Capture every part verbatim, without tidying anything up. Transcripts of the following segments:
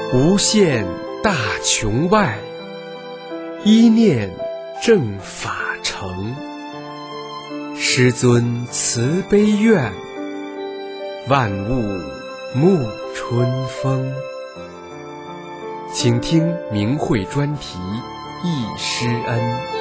无限大穹外，一念正法成。师尊慈悲愿，万物沐春风。请听明慧专题忆师恩。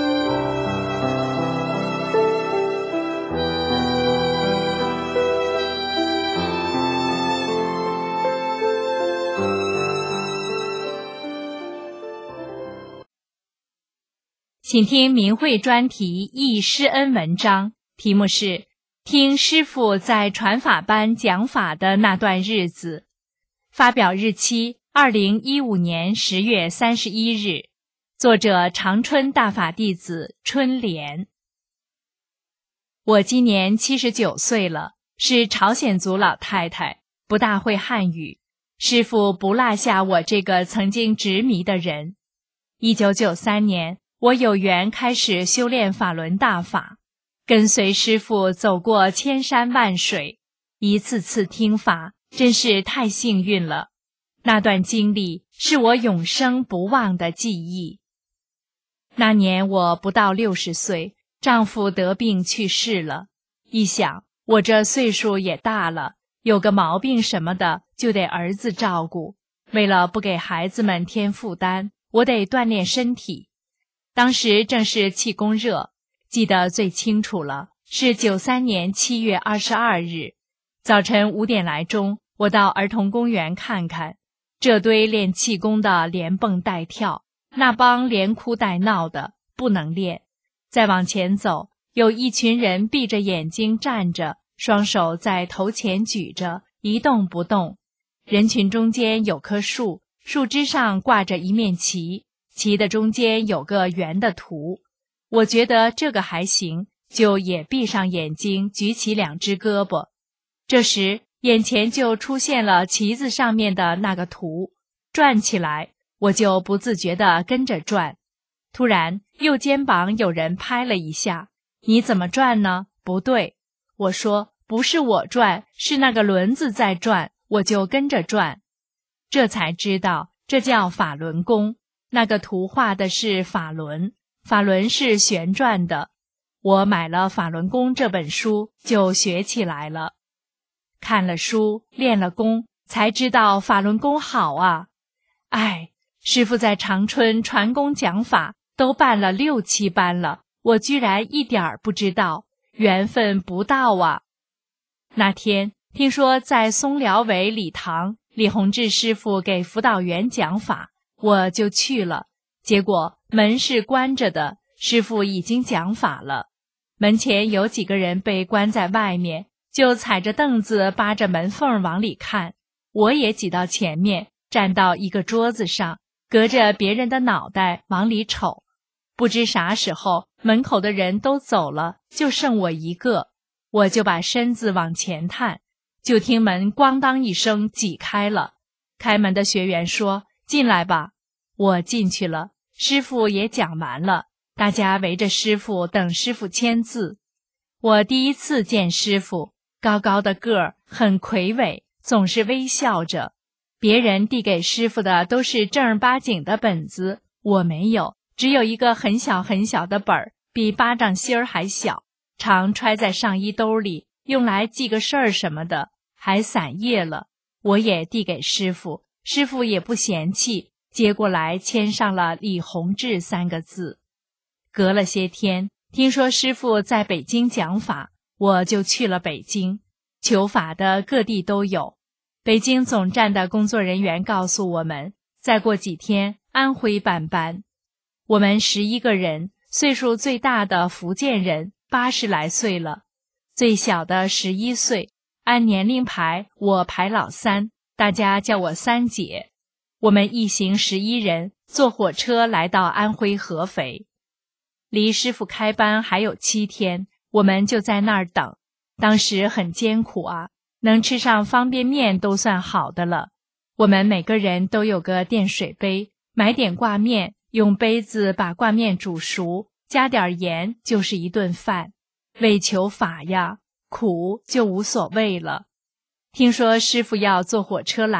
请听明慧专题忆师恩文章，题目是听师父在传法班讲法的那段日子，发表日期二零一五年十月三十一日，作者长春大法弟子春莲。我今年七十九岁了，是朝鲜族老太太，不大会汉语，师父不落下我这个曾经执迷的人。一九九三年我有缘开始修炼法轮大法，跟随师父走过千山万水，一次次听法，真是太幸运了。那段经历是我永生不忘的记忆。那年我不到六十岁，丈夫得病去世了。一想，我这岁数也大了，有个毛病什么的就得儿子照顾。为了不给孩子们添负担，我得锻炼身体。当时正是气功热，记得最清楚了，是九三年七月二十二日，早晨五点来钟，我到儿童公园看看，这堆练气功的连蹦带跳，那帮连哭带闹的，不能练。再往前走，有一群人闭着眼睛站着，双手在头前举着，一动不动。人群中间有棵树，树枝上挂着一面旗，旗的中间有个圆的图，我觉得这个还行，就也闭上眼睛，举起两只胳膊。这时眼前就出现了旗子上面的那个图，转起来，我就不自觉地跟着转。突然右肩膀有人拍了一下，你怎么转呢？不对。我说不是我转，是那个轮子在转，我就跟着转。这才知道这叫法轮功。那个图画的是法轮，法轮是旋转的。我买了《法轮功》这本书，就学起来了。看了书，练了功，才知道法轮功好啊！哎，师父在长春传功讲法，都办了六七班了，我居然一点儿不知道，缘分不到啊！那天听说在松辽尾礼堂，李洪志师父给辅导员讲法，我就去了，结果门是关着的，师父已经讲法了。门前有几个人被关在外面，就踩着凳子扒着门缝往里看。我也挤到前面，站到一个桌子上，隔着别人的脑袋往里瞅。不知啥时候，门口的人都走了，就剩我一个。我就把身子往前探，就听门咣当一声挤开了。开门的学员说：“进来吧。”我进去了，师父也讲完了，大家围着师父等师父签字。我第一次见师父，高高的个儿，很魁伟，总是微笑着。别人递给师父的都是正儿八经的本子，我没有，只有一个很小很小的本儿，比巴掌心儿还小，常揣在上衣兜里，用来记个事儿什么的，还散页了。我也递给师父，师父也不嫌弃，接过来签上了李洪志三个字。隔了些天，听说师父在北京讲法，我就去了北京。求法的各地都有。北京总站的工作人员告诉我们，再过几天安徽办班。我们十一个人，岁数最大的福建人八十来岁了，最小的十一岁，按年龄排我排老三，大家叫我三姐。我们一行十一人坐火车来到安徽合肥，离师父开班还有七天，我们就在那儿等。当时很艰苦啊，能吃上方便面都算好的了。我们每个人都有个电水杯，买点挂面，用杯子把挂面煮熟，加点盐就是一顿饭。为求法呀，苦就无所谓了。听说师父要坐火车来，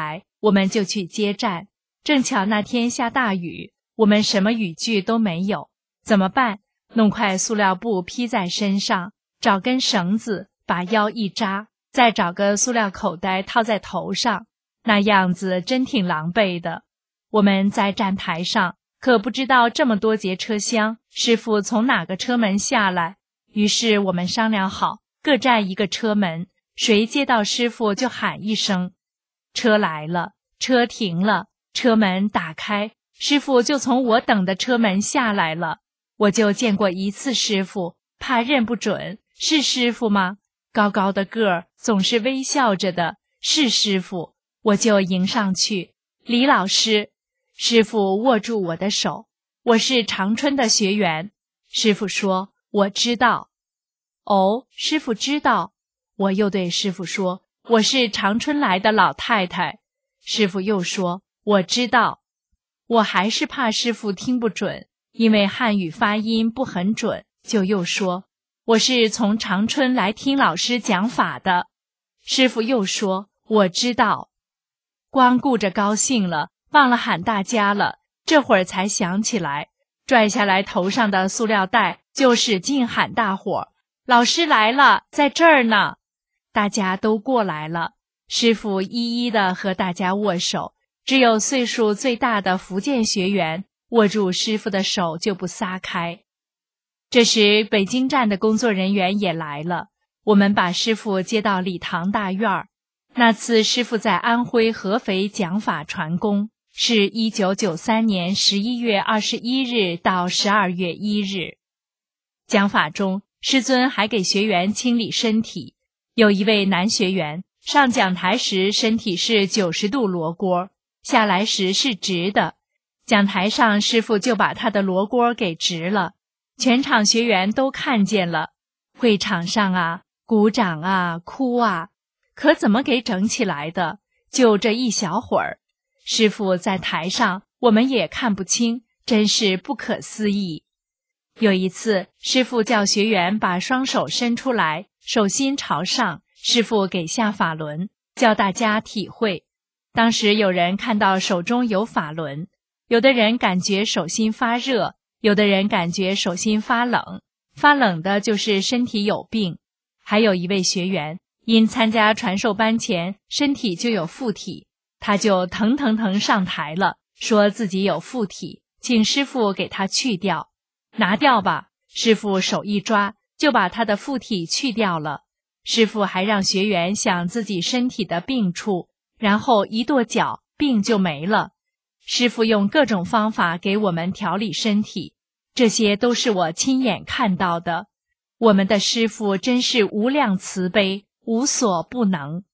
我们就去接站。正巧那天下大雨，我们什么雨具都没有，怎么办？弄块塑料布披在身上，找根绳子把腰一扎，再找个塑料口袋套在头上，那样子真挺狼狈的。我们在站台上，可不知道这么多节车厢，师傅从哪个车门下来。于是我们商量好，各站一个车门，谁接到师傅就喊一声。车来了，车停了，车门打开，师傅就从我等的车门下来了。我就见过一次师傅，怕认不准，是师傅吗？高高的个儿，总是微笑着的，是师傅。我就迎上去，李老师。师傅握住我的手，我是长春的学员。师傅说，我知道。哦，师傅知道。我又对师傅说，我是长春来的老太太。师傅又说，我知道。我还是怕师傅听不准，因为汉语发音不很准，就又说，我是从长春来听老师讲法的。师傅又说，我知道。光顾着高兴了，忘了喊大家了，这会儿才想起来，拽下来头上的塑料袋，就使劲喊大伙，老师来了，在这儿呢。大家都过来了，师傅一一的和大家握手，只有岁数最大的福建学员握住师傅的手就不撒开。这时北京站的工作人员也来了，我们把师傅接到礼堂大院儿。那次师傅在安徽合肥讲法传功，是一九九三年十一月二十一日到十二月一日。讲法中，师尊还给学员清理身体。有一位男学员上讲台时身体是九十度罗锅，下来时是直的。讲台上师傅就把他的罗锅给直了，全场学员都看见了。会场上啊，鼓掌啊，哭啊，可怎么给整起来的？就这一小会儿。师傅在台上，我们也看不清，真是不可思议。有一次，师傅叫学员把双手伸出来，手心朝上，师傅给下法轮，教大家体会。当时有人看到手中有法轮，有的人感觉手心发热，有的人感觉手心发冷，发冷的就是身体有病。还有一位学员因参加传授班前身体就有附体，他就腾腾腾上台了，说自己有附体，请师傅给他去掉。拿掉吧，师傅手一抓，就把他的附体去掉了。师傅还让学员想自己身体的病处，然后一跺脚，病就没了。师傅用各种方法给我们调理身体，这些都是我亲眼看到的。我们的师傅真是无量慈悲，无所不能。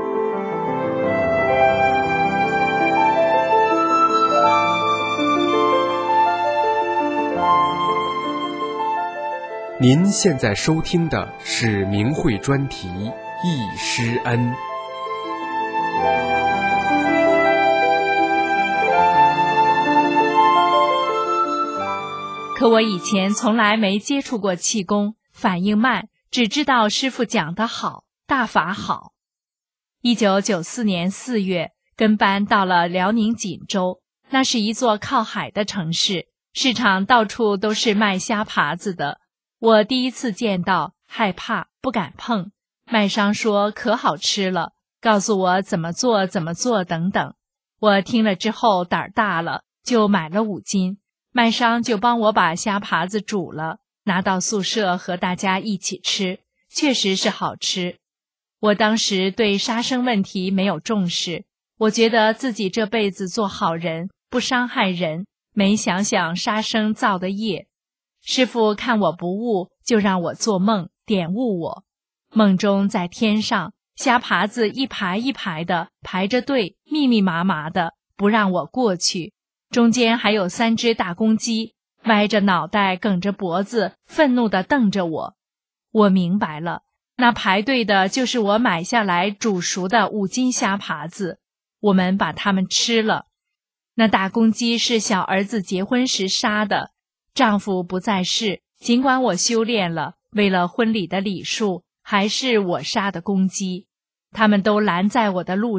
您现在收听的是明慧专题《易师恩》。 可我以前从来没接触过气功，反应慢，只知道师父讲得好，大法好。一九九四年四月，跟班到了辽宁锦州，那是一座靠海的城市，市场到处都是卖虾爬子的。我第一次见到，害怕，不敢碰。卖商说可好吃了，告诉我怎么做怎么做等等。我听了之后胆儿大了，就买了五斤。卖商就帮我把虾爬子煮了，拿到宿舍和大家一起吃，确实是好吃。我当时对杀生问题没有重视，我觉得自己这辈子做好人，不伤害人，没想想杀生造的业。师父看我不悟，就让我做梦，点悟我。梦中在天上，虾爬子一排一排的排着队，密密麻麻的，不让我过去。中间还有三只大公鸡，歪着脑袋，梗着脖子，愤怒地瞪着我。我明白了，那排队的就是我买下来煮熟的五斤虾爬子，我们把它们吃了。那大公鸡是小儿子结婚时杀的，丈夫不在世，尽管我修炼了，为了婚礼的礼数，还是我杀的公鸡。他们都拦在我的路上，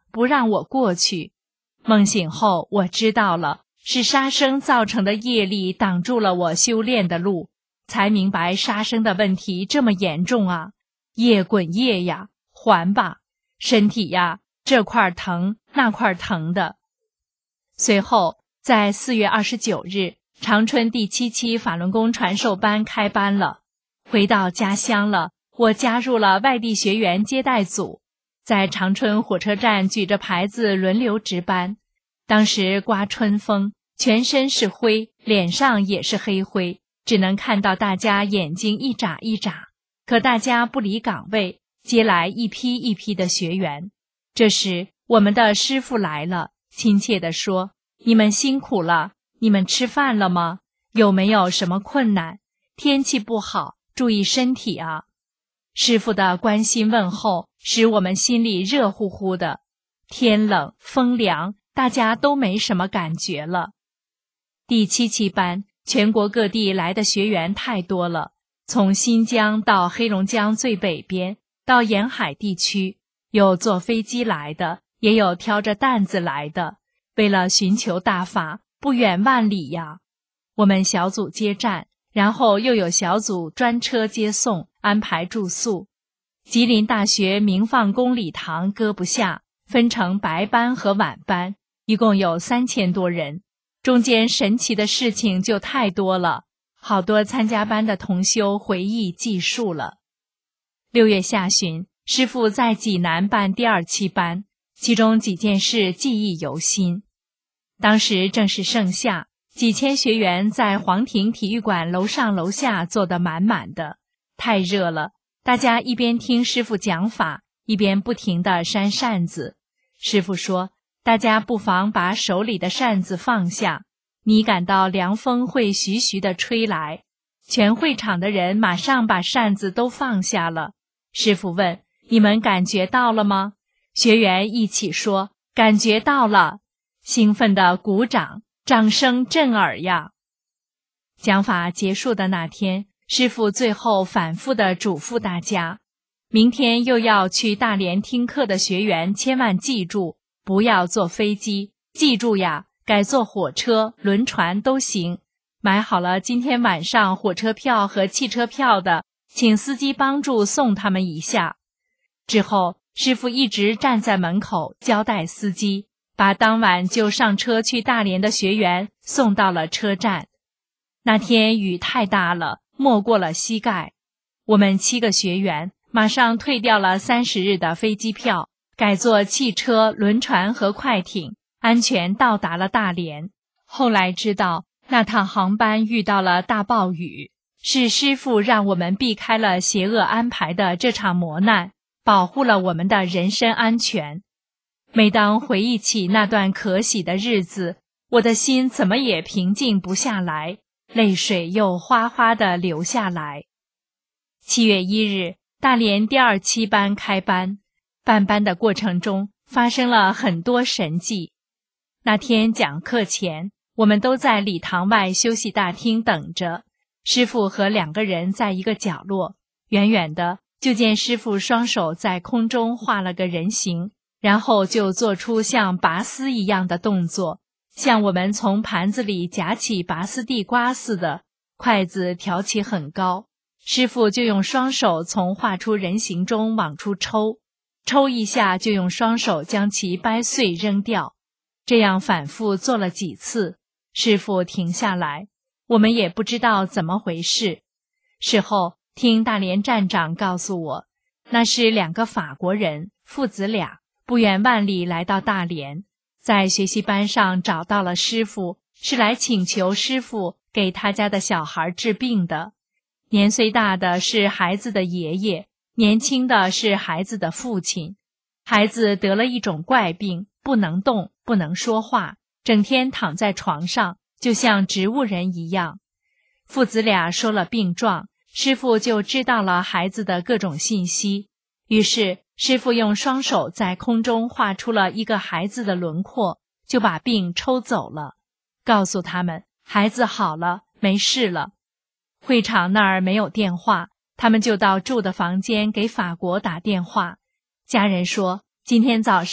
不让我过去。梦醒后，我知道了，是杀生造成的业力挡住了我修炼的路，才明白杀生的问题这么严重啊！业滚业呀，还吧，身体呀，这块疼那块疼的。随后，在四月二十九日，长春第七期法轮功传授班开班了。回到家乡了，我加入了外地学员接待组，在长春火车站举着牌子轮流值班。当时刮春风，全身是灰，脸上也是黑灰，只能看到大家眼睛一眨一眨。可大家不离岗位，接来一批一批的学员。这时，我们的师父来了，亲切地说：“你们辛苦了，你们吃饭了吗？有没有什么困难？天气不好，注意身体啊。”师父的关心问候使我们心里热乎乎的。天冷风凉，大家都没什么感觉了。第七期班，全国各地来的学员太多了，从新疆到黑龙江最北边，到沿海地区，有坐飞机来的，也有挑着担子来的。为了寻求大法，不远万里呀。我们小组接站，然后又有小组专车接送，安排住宿。吉林大学明放宫礼堂搁不下，分成白班和晚班，一共有三千多人。中间神奇的事情就太多了，好多参加班的同修回忆记述了。六月下旬，师父在济南办第二期班，其中几件事记忆犹新。当时正是盛夏，几千学员在黄庭体育馆楼上楼下坐得满满的，太热了，大家一边听师父讲法，一边不停地扇扇子。师父说，大家不妨把手里的扇子放下，你感到凉风会徐徐地吹来。全会场的人马上把扇子都放下了。师父问，你们感觉到了吗？学员一起说，感觉到了。兴奋地鼓掌，掌声震耳呀！讲法结束的那天，师父最后反复地嘱咐大家，明天又要去大连听课的学员千万记住，不要坐飞机，记住呀，改坐火车、轮船都行。买好了今天晚上火车票和汽车票的，请司机帮助送他们一下。之后，师父一直站在门口交代司机，把当晚就上车去大连的学员送到了车站。那天雨太大了，没过了膝盖。我们七个学员马上退掉了三十日的飞机票，改坐汽车、轮船和快艇，安全到达了大连。后来知道，那趟航班遇到了大暴雨，是师父让我们避开了邪恶安排的这场磨难，保护了我们的人身安全。每当回忆起那段可喜的日子，我的心怎么也平静不下来，泪水又哗哗地流下来。七月一日，大连第二期班开班，办班的过程中发生了很多神迹。那天讲课前，我们都在礼堂外休息大厅等着，师父和两个人在一个角落，远远的就见师父双手在空中画了个人形，然后就做出像拔丝一样的动作，像我们从盘子里夹起拔丝地瓜似的，筷子挑起很高，师父就用双手从画出人形中往出抽，抽一下就用双手将其掰碎扔掉。这样反复做了几次，师父停下来，我们也不知道怎么回事。事后听大连站长告诉我，那是两个法国人，父子俩不远万里来到大连，在学习班上找到了师父，是来请求师父给他家的小孩治病的。年岁大的是孩子的爷爷，年轻的是孩子的父亲。孩子得了一种怪病，不能动，不能说话，整天躺在床上，就像植物人一样。父子俩说了病状，师父就知道了孩子的各种信息。于是师父用双手在空中画出了一个孩子的轮廓，就把病抽走了，告诉他们孩子好了，没事了。会场那儿没有电话，他们就到住的房间给法国打电话。家人说，今天早上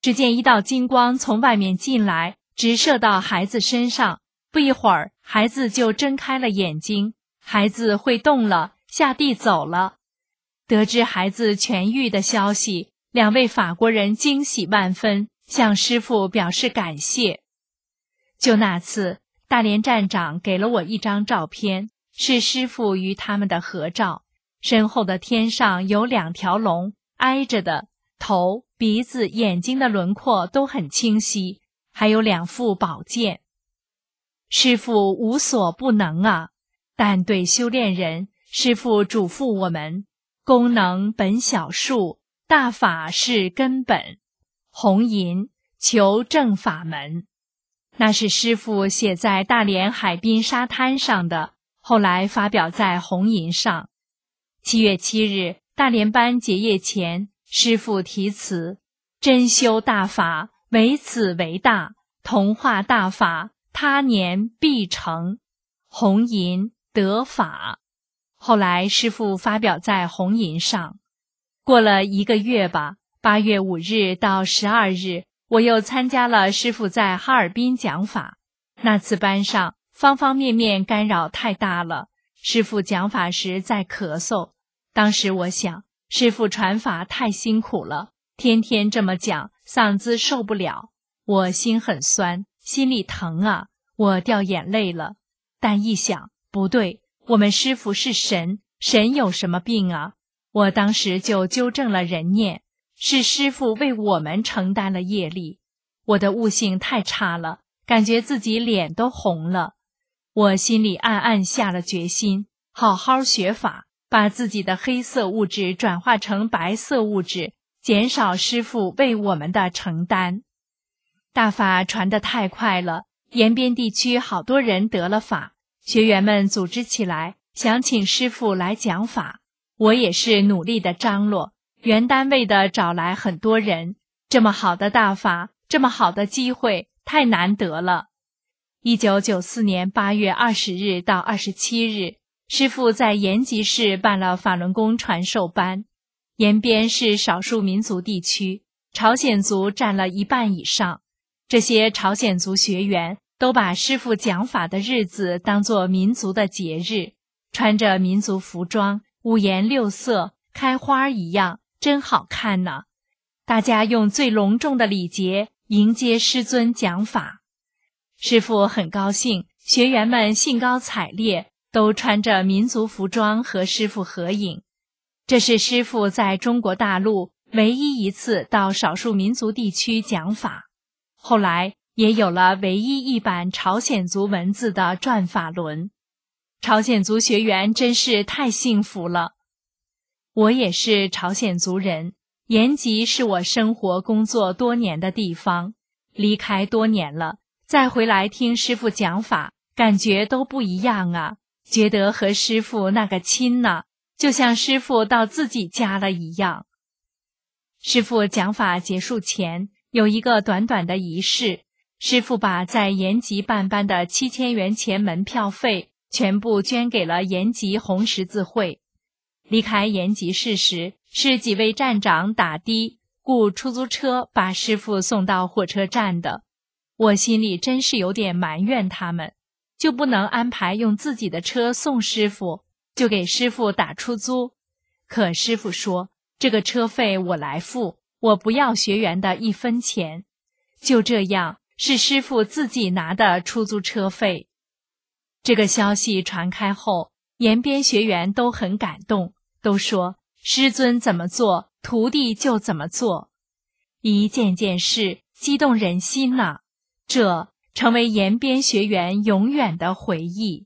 只见一道金光从外面进来，直射到孩子身上，不一会儿，孩子就睁开了眼睛，孩子会动了，下地走了。得知孩子痊愈的消息，两位法国人惊喜万分，向师父表示感谢。就那次，大连站长给了我一张照片，是师父与他们的合照，身后的天上有两条龙，挨着的，头、鼻子、眼睛的轮廓都很清晰，还有两副宝剑。师父无所不能啊，但对修炼人，师父嘱咐我们，功能本小术，大法是根本，红银求正法门。那是师父写在大连海滨沙滩上的，后来发表在红银上。七月七日，大连班结业前，师父题词：真修大法，唯此为大，同化大法，他年必成，红银得法。后来师父发表在红银上。过了一个月吧，八月五日到十二日，我又参加了师父在哈尔滨讲法。那次班上方方面面干扰太大了，师父讲法时在咳嗽。当时我想，师父传法太辛苦了，天天这么讲，嗓子受不了。我心很酸，心里疼啊，我掉眼泪了。但一想，不对，我们师父是神，神有什么病啊？我当时就纠正了人念，是师父为我们承担了业力。我的悟性太差了，感觉自己脸都红了。我心里暗暗下了决心，好好学法，把自己的黑色物质转化成白色物质，减少师父为我们的承担。大法传得太快了，延边地区好多人得了法，学员们组织起来，想请师父来讲法。我也是努力的张罗，原单位的找来很多人。这么好的大法，这么好的机会，太难得了。一九九四年八月二十日到二十七日，师父在延吉市办了法轮功传授班。延边是少数民族地区，朝鲜族占了一半以上。这些朝鲜族学员都把师父讲法的日子当作民族的节日，穿着民族服装，五颜六色，开花一样，真好看呢。大家用最隆重的礼节迎接师尊讲法。师父很高兴，学员们兴高采烈，都穿着民族服装和师父合影。这是师父在中国大陆唯一一次到少数民族地区讲法。后来也有了唯一一版朝鲜族文字的转法轮。朝鲜族学员真是太幸福了。我也是朝鲜族人，延吉是我生活工作多年的地方，离开多年了，再回来听师父讲法，感觉都不一样啊，觉得和师父那个亲呢，就像师父到自己家了一样。师父讲法结束前，有一个短短的仪式，师父把在延吉办班的七千元钱门票费全部捐给了延吉红十字会。离开延吉市时，是几位站长打的雇出租车把师父送到火车站的。我心里真是有点埋怨他们，就不能安排用自己的车送师父，就给师父打出租。可师父说，这个车费我来付，我不要学员的一分钱。就这样，是师父自己拿的出租车费。这个消息传开后，延边学员都很感动，都说师尊怎么做，徒弟就怎么做。一件件事激动人心呐、啊，这成为延边学员永远的回忆。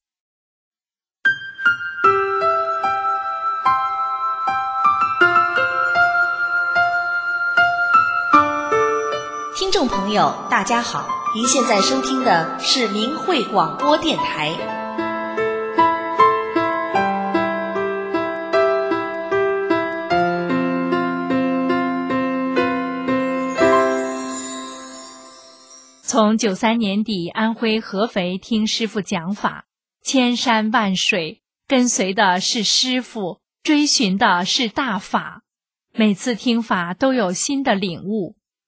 听众朋友，大家好，您现在收听的是明慧广播电台。 从九三年底安徽合肥听师父讲法，千山万水，跟随的是师父，追寻的是大法。每次听法都有新的领悟。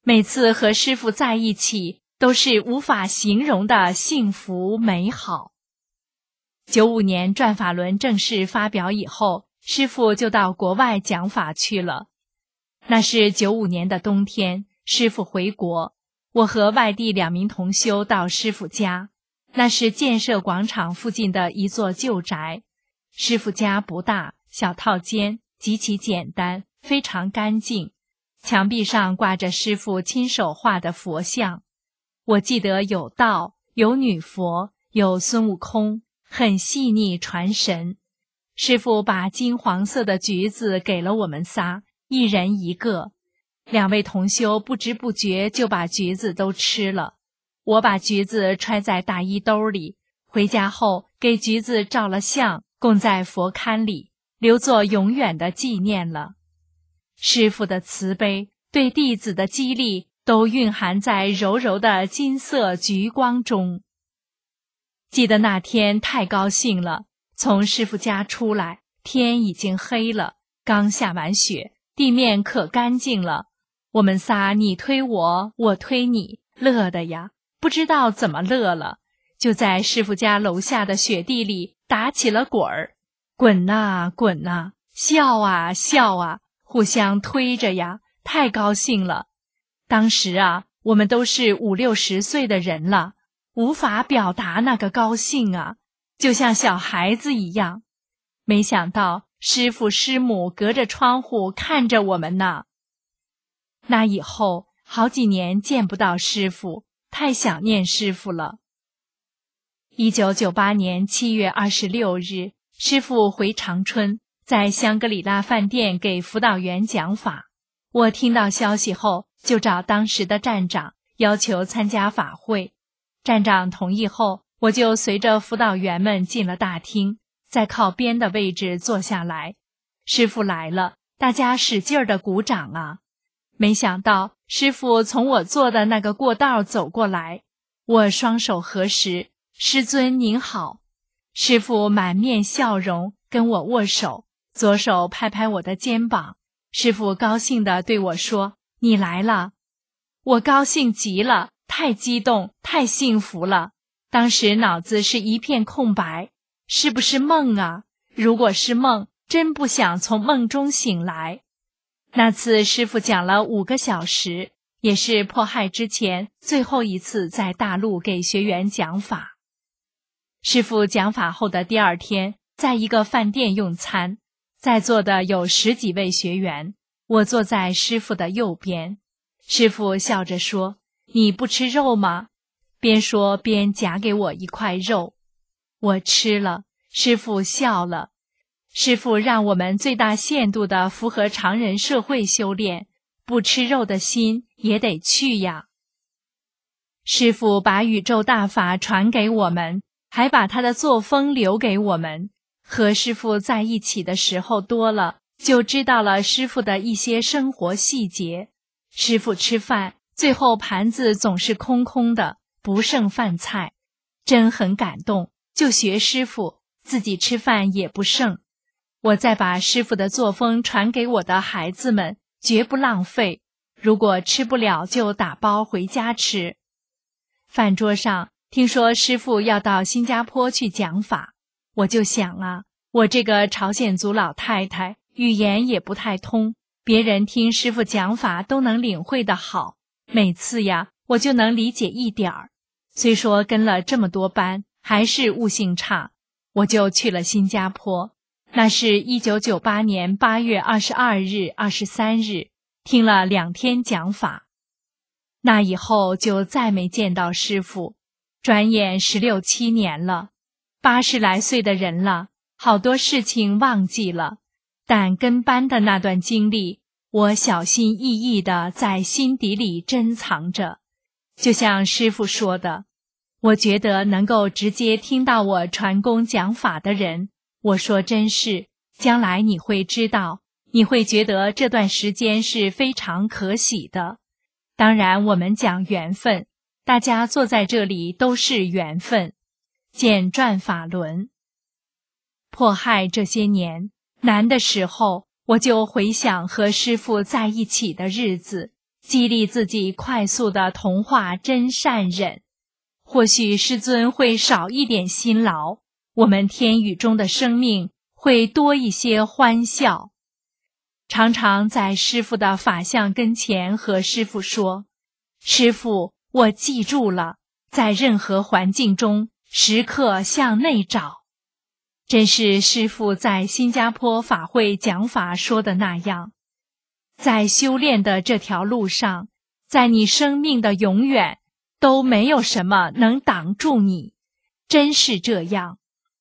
每次和师父在一起，都是无法形容的幸福美好。九五年转法轮正式发表以后，师父就到国外讲法去了。那是九五年的冬天，师父回国，我和外地两名同修到师父家，那是建设广场附近的一座旧宅。师父家不大，小套间，极其简单，非常干净。墙壁上挂着师父亲手画的佛像，我记得有道，有女佛，有孙悟空，很细腻传神。师父把金黄色的橘子给了我们仨，一人一个。两位同修不知不觉就把橘子都吃了。我把橘子揣在大衣兜里，回家后给橘子照了相，供在佛龛里，留作永远的纪念了。师父的慈悲，对弟子的激励，都蕴含在柔柔的金色橘光中。记得那天太高兴了，从师父家出来，天已经黑了，刚下完雪，地面可干净了。我们仨你推我，我推你，乐的呀，不知道怎么乐了，就在师父家楼下的雪地里打起了滚儿，滚啊滚啊，笑啊笑啊，互相推着呀，太高兴了。当时啊，我们都是五六十岁的人了，无法表达那个高兴啊，就像小孩子一样。没想到师父师母隔着窗户看着我们呢。那以后好几年见不到师父，太想念师父了。一九九八年七月二十六日，师父回长春，在香格里拉饭店给辅导员讲法。我听到消息后，就找当时的站长，要求参加法会。站长同意后，我就随着辅导员们进了大厅，在靠边的位置坐下来。师父来了，大家使劲儿地鼓掌啊！没想到师父从我坐的那个过道走过来，我双手合十，师尊您好。师父满面笑容，跟我握手，左手拍拍我的肩膀。师父高兴地对我说：“你来了。”我高兴极了，太激动，太幸福了。当时脑子是一片空白，是不是梦啊？如果是梦，真不想从梦中醒来。那次师父讲了五个小时，也是迫害之前最后一次在大陆给学员讲法。师父讲法后的第二天，在一个饭店用餐，在座的有十几位学员，我坐在师父的右边。师父笑着说：“你不吃肉吗？”边说边夹给我一块肉。我吃了，师父笑了。师父让我们最大限度地符合常人社会修炼，不吃肉的心也得去呀。师父把宇宙大法传给我们，还把他的作风留给我们。和师父在一起的时候多了，就知道了师父的一些生活细节。师父吃饭，最后盘子总是空空的，不剩饭菜，真很感动，就学师父，自己吃饭也不剩。我再把师父的作风传给我的孩子们，绝不浪费，如果吃不了就打包回家吃。饭桌上听说师父要到新加坡去讲法，我就想啊，我这个朝鲜族老太太语言也不太通，别人听师父讲法都能领会得好，每次呀我就能理解一点儿。虽说跟了这么多班，还是悟性差，我就去了新加坡。那是一九九八年八月二十二日、二十三日，听了两天讲法。那以后就再没见到师父，转眼十六七年了，八十来岁的人了，好多事情忘记了，但跟班的那段经历，我小心翼翼地在心底里珍藏着。就像师父说的，我觉得能够直接听到我传功讲法的人，我说真是，将来你会知道，你会觉得这段时间是非常可喜的。当然我们讲缘分，大家坐在这里都是缘分。见转法轮。迫害这些年，难的时候，我就回想和师父在一起的日子， 激励自己快速地同化真善忍。或许师尊会少一点辛劳，我们天宇中的生命会多一些欢笑。常常在师父的法像跟前和师父说，师父，我记住了，在任何环境中时刻向内找。真是师父在新加坡法会讲法说的那样，在修炼的这条路上，在你生命的永远，都没有什么能挡住你，真是这样。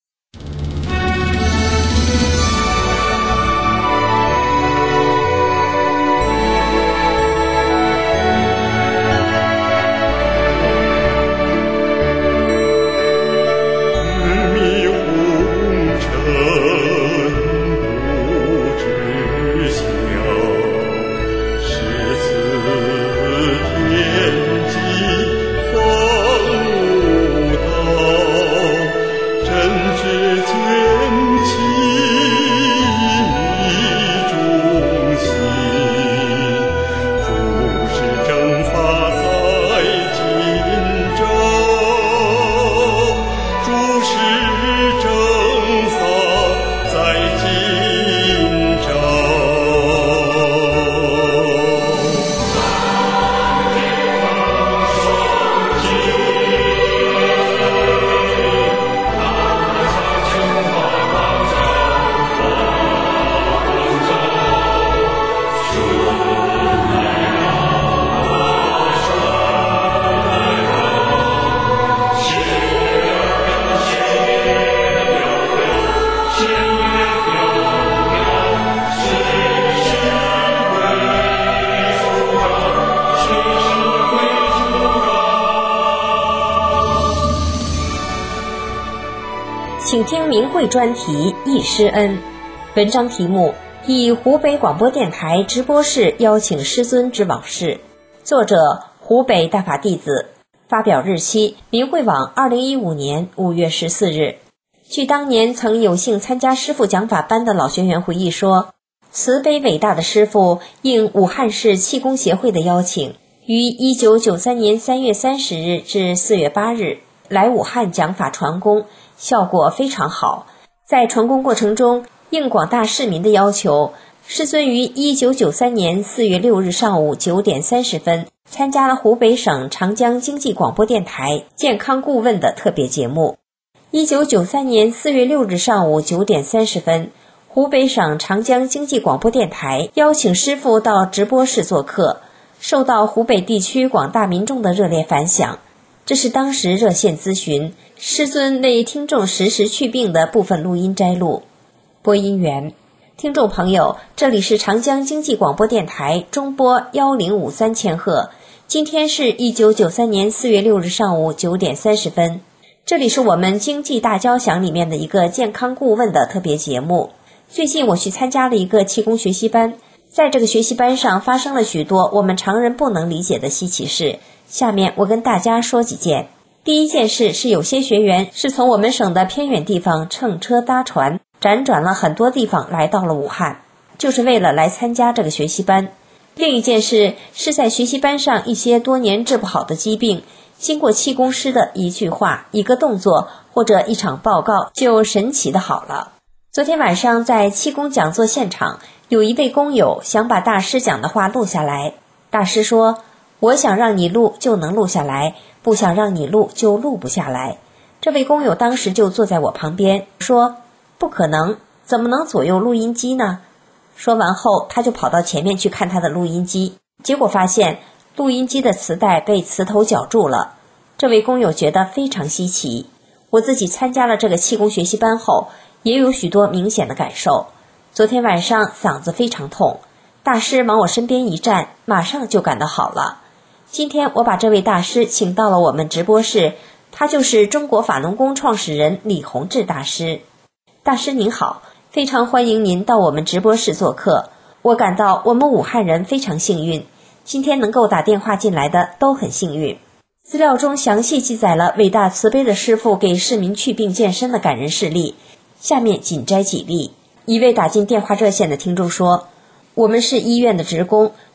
请听明慧专题忆师恩，文章题目以湖北广播电台直播室邀请师尊之往事，作者湖北大法弟子，发表日期明慧网二零一五年五月十四日。据当年曾有幸参加师父讲法班的老学员回忆说，慈悲伟大的师父应武汉市气功协会的邀请，于一九九三年三月三十日至四月八日来武汉讲法传功，效果非常好。在传功过程中，应广大市民的要求，师尊于一九九三年四月六日上午九点三十分参加了湖北省长江经济广播电台健康顾问的特别节目。一九九三年四月六日上午九点三十分，湖北省长江经济广播电台邀请师父到直播室做客，受到湖北地区广大民众的热烈反响。这是当时热线咨询，师尊为听众实时祛病的部分录音摘录。播音员：听众朋友，这里是长江经济广播电台中波一零五三千赫，今天是一九九三年四月六日上午九点三十分，这里是我们经济大交响里面的一个健康顾问的特别节目。最近我去参加了一个气功学习班，在这个学习班上发生了许多我们常人不能理解的稀奇事，下面我跟大家说几件。第一件事是有些学员是从我们省的偏远地方乘车搭船，辗转了很多地方来到了武汉，就是为了来参加这个学习班。另一件事是在学习班上一些多年治不好的疾病，经过气功师的一句话、一个动作或者一场报告就神奇的好了。昨天晚上在气功讲座现场，有一位工友想把大师讲的话录下来。大师说，我想让你录就能录下来，不想让你录就录不下来。这位工友当时就坐在我旁边说，不可能，怎么能左右录音机呢？说完后他就跑到前面去看他的录音机，结果发现录音机的磁带被磁头绞住了。这位工友觉得非常稀奇。我自己参加了这个气功学习班后，也有许多明显的感受。昨天晚上嗓子非常痛，大师往我身边一站，马上就感到好了。今天我把这位大师请到了我们直播室，他就是中国法轮功创始人李洪志大师。大师您好，非常欢迎您到我们直播室做客。我感到我们武汉人非常幸运，今天能够打电话进来的都很幸运。资料中详细记载了伟大慈悲的师父给市民祛病健身的感人事例，下面仅摘几例。一位打进电话热线的听众说，我们是医院的职工，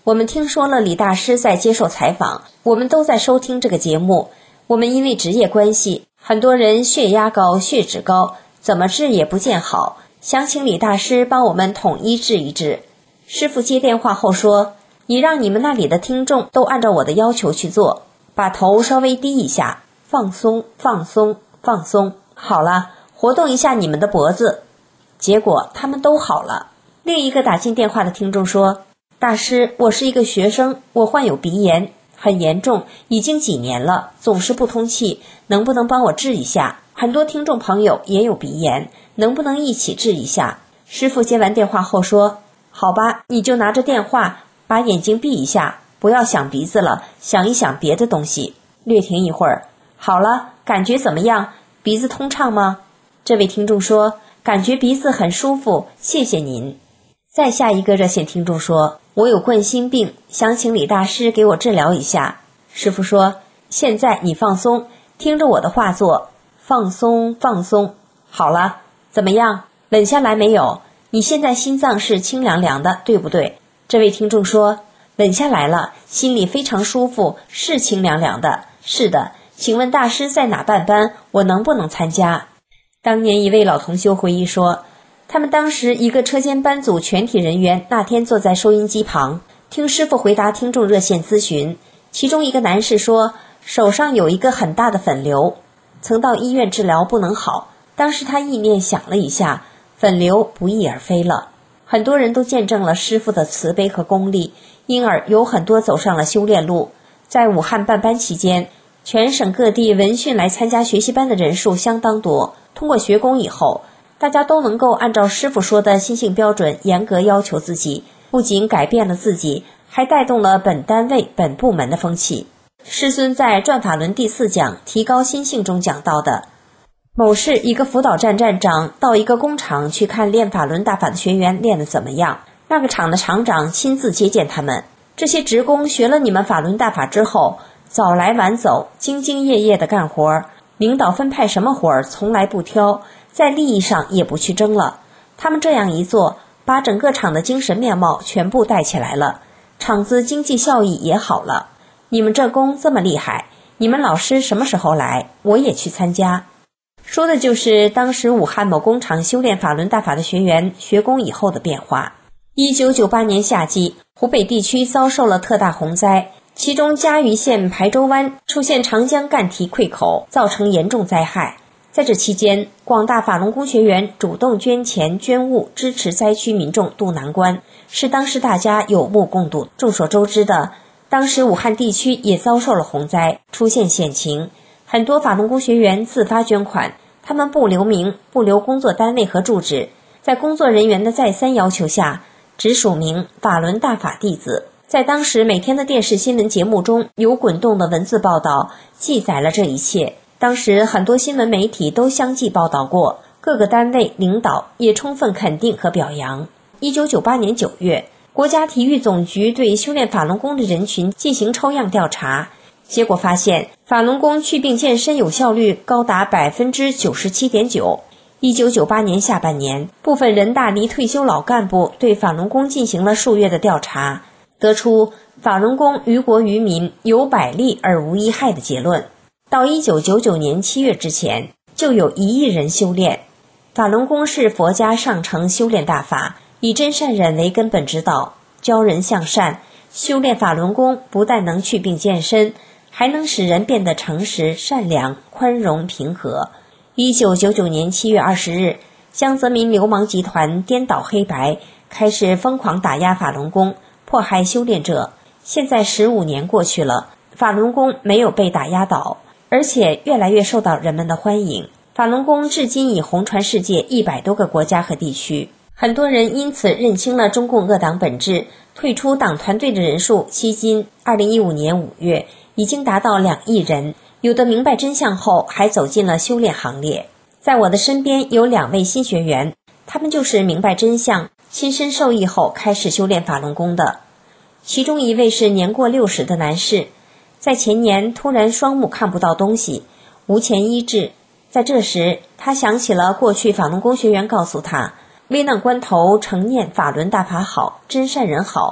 我们听说了李大师在接受采访，我们都在收听这个节目。我们因为职业关系，很多人血压高、血脂高，怎么治也不见好，想请李大师帮我们统一治一治。师傅接电话后说，你让你们那里的听众都按照我的要求去做，把头稍微低一下，放松放松放松，好了，活动一下你们的脖子。结果他们都好了。另一个打进电话的听众说，大师，我是一个学生，我患有鼻炎，很严重，已经几年了，总是不通气，能不能帮我治一下？很多听众朋友也有鼻炎，能不能一起治一下？师傅接完电话后说，好吧，你就拿着电话，把眼睛闭一下，不要想鼻子了，想一想别的东西。略停一会儿，好了，感觉怎么样？鼻子通畅吗？这位听众说，感觉鼻子很舒服，谢谢您。再下一个热线听众说，我有冠心病，想请李大师给我治疗一下。师傅说，现在你放松，听着我的话做，放松放松。好了，怎么样？稳下来没有？你现在心脏是清凉凉的，对不对？这位听众说，稳下来了，心里非常舒服，是清凉凉的。是的，请问大师在哪办班？我能不能参加？当年一位老同修回忆说，他们当时一个车间班组全体人员那天坐在收音机旁，听师傅回答听众热线咨询。其中一个男士说，手上有一个很大的粉瘤，曾到医院治疗不能好，当时他意念想了一下，粉瘤不翼而飞了。很多人都见证了师父的慈悲和功力，因而有很多走上了修炼路。在武汉办班期间，全省各地闻讯来参加学习班的人数相当多。通过学功以后，大家都能够按照师父说的心性标准严格要求自己，不仅改变了自己，还带动了本单位本部门的风气。师尊在转法轮第四讲提高心性中讲到的，某市一个辅导站站长到一个工厂去看练法轮大法的学员练得怎么样，那个厂的厂长亲自接见他们，这些职工学了你们法轮大法之后，早来晚走，兢兢业业地干活，领导分派什么活儿从来不挑，在利益上也不去争了。他们这样一做，把整个厂的精神面貌全部带起来了，厂子经济效益也好了。你们这工这么厉害，你们老师什么时候来？我也去参加。说的就是当时武汉某工厂修炼法轮大法的学员学功以后的变化。一九九八年夏季，湖北地区遭受了特大洪灾，其中嘉鱼县排州湾出现长江干堤溃口，造成严重灾害。在这期间，广大法轮功学员主动捐钱捐物，支持灾区民众渡难关，是当时大家有目共睹。众所周知的，当时武汉地区也遭受了洪灾，出现险情，很多法轮功学员自发捐款，他们不留名，不留工作单位和住址，在工作人员的再三要求下，只署名法轮大法弟子。在当时每天的电视新闻节目中，有滚动的文字报道记载了这一切。当时很多新闻媒体都相继报道过，各个单位领导也充分肯定和表扬。一九九八年九月，国家体育总局对修炼法轮功的人群进行抽样调查，结果发现法轮功祛病健身有效率高达 百分之九十七点九。 一九九八年下半年，部分人大离退休老干部对法轮功进行了数月的调查，得出法轮功于国于民有百利而无一害的结论。到一九九九年七月之前，就有一亿人修炼。法轮功是佛家上乘修炼大法，以真善忍为根本指导，教人向善。修炼法轮功不但能祛病健身，还能使人变得诚实、善良、宽容、平和。一九九九年七月二十日，江泽民流氓集团颠倒黑白，开始疯狂打压法轮功，迫害修炼者。现在十五年过去了，法轮功没有被打压倒，而且越来越受到人们的欢迎。法轮功至今已红传世界一百多个国家和地区，很多人因此认清了中共恶党本质，退出党团队的人数迄今二零一五年五月已经达到两亿人，有的明白真相后还走进了修炼行列。在我的身边有两位新学员，他们就是明白真相，亲身受益后开始修炼法轮功的。其中一位是年过六十的男士，在前年突然双目看不到东西，无钱医治。在这时，他想起了过去法轮功学员告诉他，危难关头常念法轮大法好，真善人好，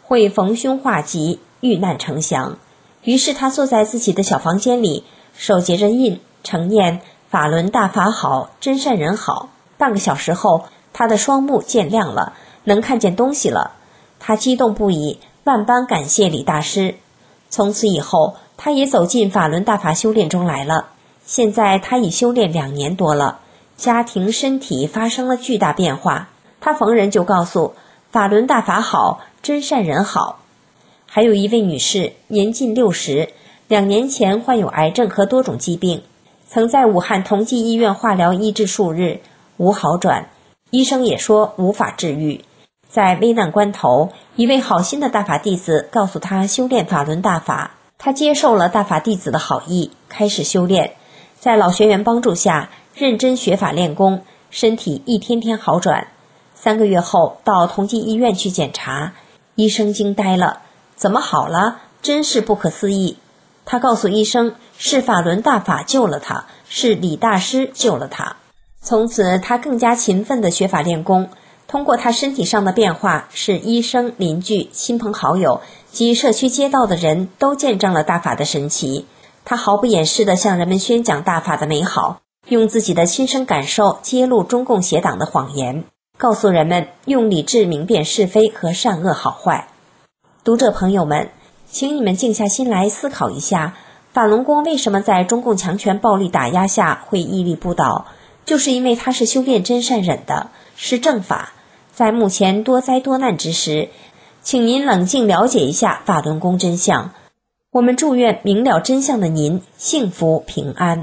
会逢凶化吉，遇难成祥。于是他坐在自己的小房间里，手结着印，承念法轮大法好，真善人好。半个小时后，他的双目见亮了，能看见东西了。他激动不已，万般感谢李大师。从此以后，他也走进法轮大法修炼中来了。现在他已修炼两年多了，家庭身体发生了巨大变化。他逢人就告诉法轮大法好，真善人好。还有一位女士，年近六十，两年前患有癌症和多种疾病，曾在武汉同济医院化疗医治数日，无好转，医生也说无法治愈。在危难关头，一位好心的大法弟子告诉他修炼法轮大法，他接受了大法弟子的好意，开始修炼。在老学员帮助下，认真学法练功，身体一天天好转。三个月后，到同济医院去检查，医生惊呆了，怎么好了？真是不可思议。他告诉医生，是法轮大法救了他，是李大师救了他。从此他更加勤奋地学法练功，通过他身体上的变化，使医生、邻居、亲朋好友及社区街道的人都见证了大法的神奇。他毫不掩饰地向人们宣讲大法的美好，用自己的亲身感受揭露中共邪党的谎言，告诉人们用理智明辨是非和善恶好坏。读者朋友们，请你们静下心来思考一下，法轮功为什么在中共强权暴力打压下会屹立不倒？就是因为它是修炼真善忍的，是正法。在目前多灾多难之时，请您冷静了解一下法轮功真相。我们祝愿明了真相的您幸福平安。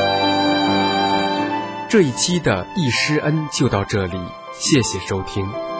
这一期的易师恩就到这里，谢谢收听。